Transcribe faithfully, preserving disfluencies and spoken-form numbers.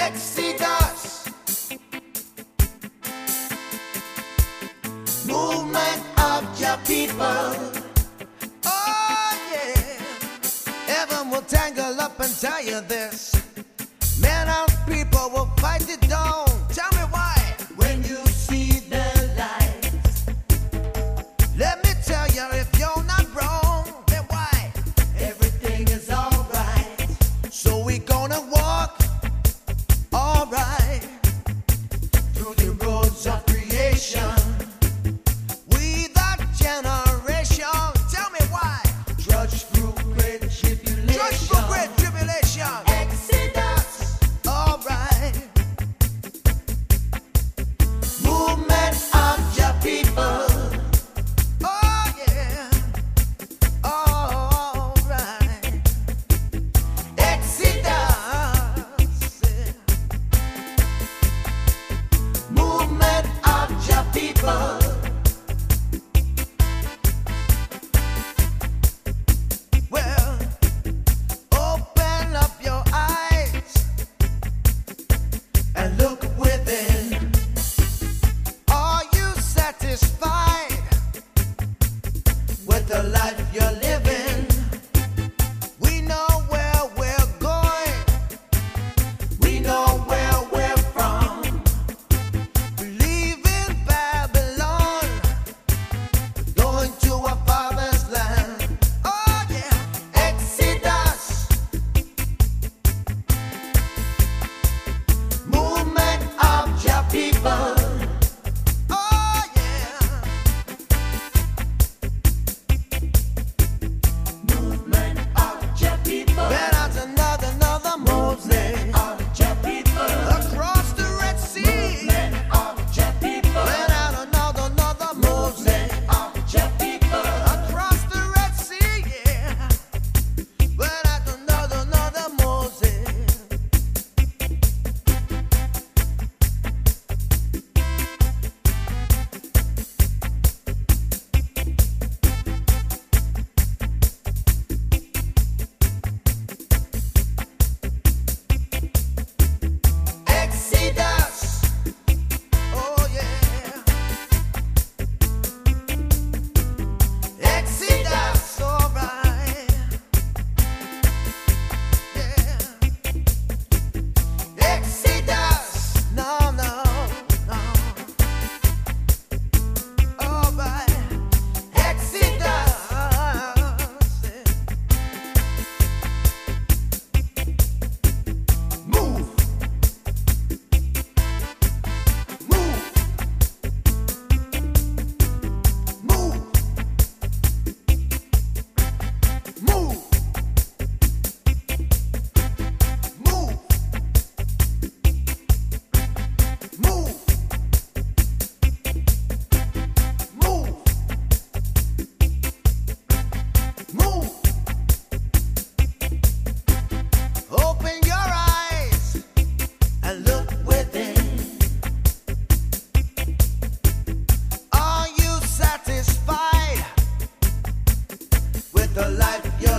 Exodus, movement of your people. Oh yeah, heaven will tangle up and tell you this. Men and people will fight it down. Tell me why. When you see the light, let me tell you, if you're not wrong, then why? Everything is alright. So we gonna walk alright through the roads of creation. We the generation. Tell me why. Trudge through great tribulation. Trudge through great tribulation. Exodus. Alright. Movement of your people. Oh yeah. Alright. Exodus. Movement of your people. Well, open up your eyes and look within. Are you satisfied with the life you're living? We know where we're going. We know where we're from. We leave in Babylon, going to our father's land. Oh yeah, Exodus, movement of your people. Oh yeah, movement of your people. Went out another, another Moses of your people across the Red Sea. Movement of your people. Went out another, another Moses of your people across the Red Sea. Yeah, went out another, another Moses. Exodus. Oh yeah. Exodus. Alright. Yeah. Exodus. No, no, no. Alright. Exodus. Move. Move. Move. Move. Move. Move. Move. Move. Open your eyes and look within. Are you satisfied with the life you're